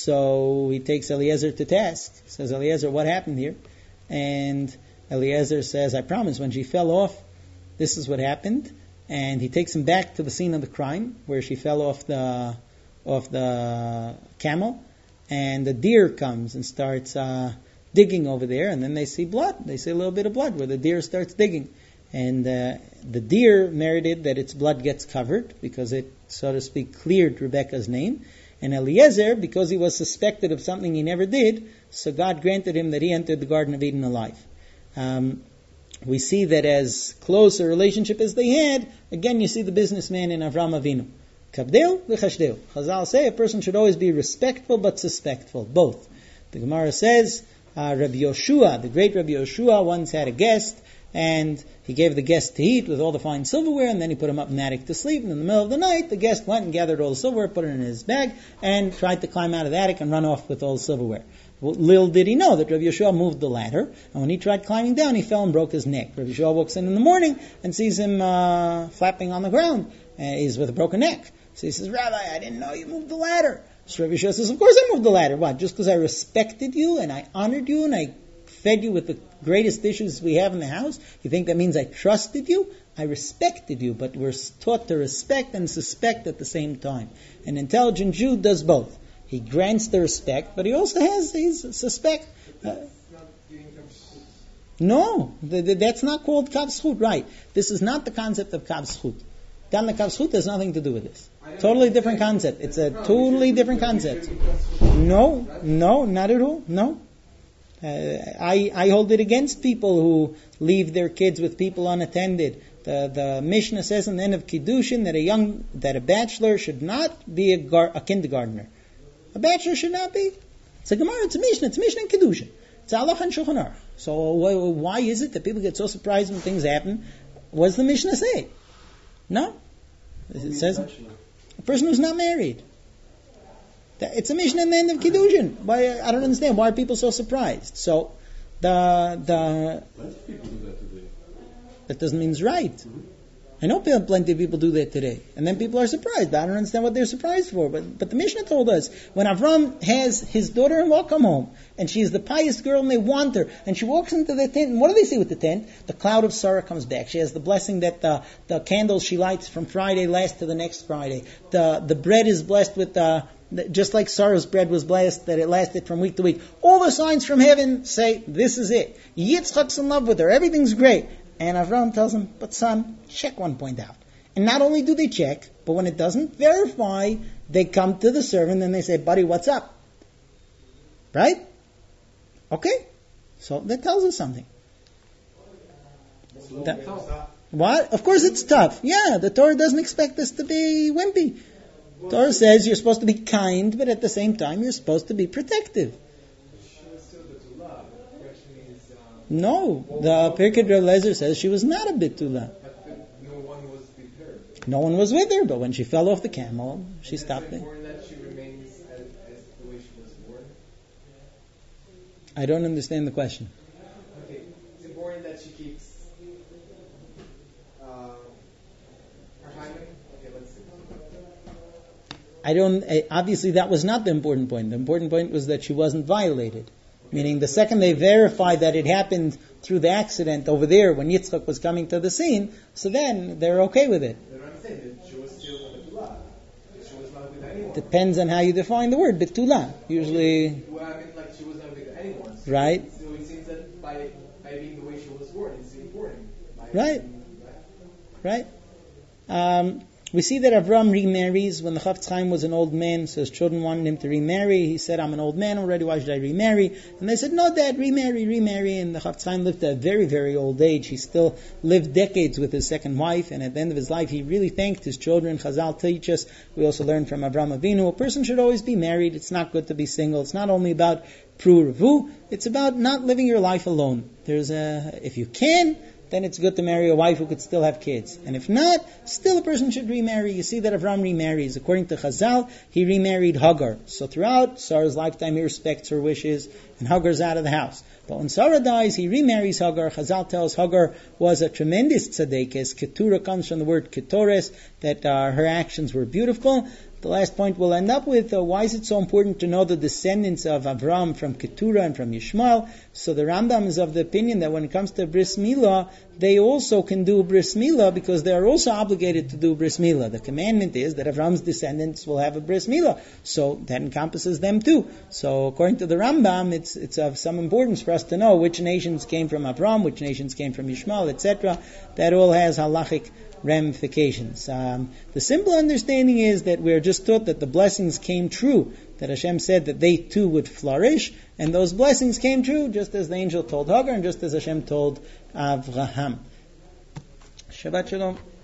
so he takes Eliezer to task. He says, Eliezer, what happened here? And Eliezer says, I promise, when she fell off, this is what happened. And he takes him back to the scene of the crime, where she fell off the off the camel. And the deer comes and starts uh, digging over there. And then they see blood. They see a little bit of blood where the deer starts digging. And uh, the deer merited that its blood gets covered, because it, so to speak, cleared Rebekah's name. And Eliezer, because he was suspected of something he never did, so God granted him that he entered the Garden of Eden alive. Um, we see that as close a relationship as they had, again you see the businessman in Avraham Avinu. Kabdeu v'chashdeu. Chazal say a person should always be respectful but suspectful, both. The Gemara says, uh, Rabbi Yoshua, the great Rabbi Yoshua, once had a guest, and he gave the guest to eat with all the fine silverware, and then he put him up in the attic to sleep, and in the middle of the night, the guest went and gathered all the silverware, put it in his bag, and tried to climb out of the attic and run off with all the silverware. Well, little did he know that Rabbi Yeshua moved the ladder, and when he tried climbing down, he fell and broke his neck. Rabbi Yeshua walks in in the morning and sees him uh, flapping on the ground. Uh, he's with a broken neck. So he says, Rabbi, I didn't know you moved the ladder. So Rabbi Yeshua says, of course I moved the ladder. What, just because I respected you and I honored you and I fed you with the greatest dishes we have in the house? You think that means I trusted you? I respected you, but we're taught to respect and suspect at the same time. An intelligent Jew does both. He grants the respect, but he also has his suspect. Uh, no, the, the, that's not called kav zchut, right? This is not the concept of kav zchut. Gan the kav zchut has nothing to do with this. Totally different concept. It's a totally different concept. No, no, not at all. No. Uh, I, I hold it against people who leave their kids with people unattended. The, the Mishnah says in the end of Kiddushin that a young, that a bachelor should not be a, gar, a kindergartner. A bachelor should not be. It's a Gemara, it's a Mishnah, it's a Mishnah and Kiddushin. It's Allah and Shulchan Aruch. So why is it that people get so surprised when things happen? What does the Mishnah say? No. It says a person who's not married. It's a Mishnah in the end of Kiddushin. Why, I don't understand. Why are people so surprised? So, the... the Lots of people do that today. That doesn't mean it's right. Mm-hmm. I know plenty of people do that today. And then people are surprised. I don't understand what they're surprised for. But but the Mishnah told us, when Avram has his daughter-in-law come home, and she's the pious girl and they want her, and she walks into the tent, and what do they say with the tent? The cloud of Sarah comes back. She has the blessing that the, the candles she lights from Friday last to the next Friday. The the bread is blessed with the... just like Sarah's bread was blessed, that it lasted from week to week. All the signs from heaven say, this is it. Yitzchak's in love with her. Everything's great. And Avram tells him, but son, check one point out. And not only do they check, but when it doesn't verify, they come to the servant and they say, buddy, what's up? Right? Okay. So that tells us something. That, what? Of course it's tough. Yeah, the Torah doesn't expect us to be wimpy. The Torah says you're supposed to be kind, but at the same time you're supposed to be protective. No, the Pirkei Eliezer says she was not a bitula. No one was with her. No one was with her, but when she fell off the camel, she stopped it. Is it important that she remains as, as the way she was born? I don't understand the question. Okay, it's important that she keeps uh, her hymen. Okay, let's see. I don't. Obviously, that was not the important point. The important point was that she wasn't violated. Meaning, the second they verified that it happened through the accident over there when Yitzchak was coming to the scene, so then they're okay with it. They don't understand that she was still a betula. She was not with anyone. Depends on how you define the word betula. Usually, Well, I mean, like she was not with anyone. So right? So it seems that by by being the way she was born, it's important. By Right. being, Right. Um, we see that Avram remarries when the Chafetz Chaim was an old man, so his children wanted him to remarry. He said, I'm an old man already, why should I remarry? And they said, no, Dad, remarry, remarry. And the Chafetz Chaim lived at a very, very old age. He still lived decades with his second wife, and at the end of his life, he really thanked his children. Chazal teach us, we also learn from Avram Avinu, a person should always be married. It's not good to be single. It's not only about pru revu, it's about not living your life alone. There's a, if you can, then it's good to marry a wife who could still have kids. And if not, still a person should remarry. You see that Avram remarries. According to Chazal, he remarried Hagar. So throughout Sarah's lifetime, he respects her wishes, and Hagar's out of the house. But when Sarah dies, he remarries Hagar. Chazal tells Hagar was a tremendous tzaddikus. Keturah comes from the word ketores, that uh, her actions were beautiful. The last point we'll end up with, uh, why is it so important to know the descendants of Avram from Keturah and from Yishmael? So the Rambam is of the opinion that when it comes to Bris Milah, they also can do Bris Milah because they are also obligated to do Bris Milah. The commandment is that Avram's descendants will have a Bris Milah. So that encompasses them too. So according to the Rambam, it's it's of some importance for us to know which nations came from Avram, which nations came from Yishmael, et cetera. That all has halachic ramifications. Um, the simple understanding is that we're just taught that the blessings came true, that Hashem said that they too would flourish, and those blessings came true just as the angel told Hagar and just as Hashem told Avraham. Shabbat Shalom.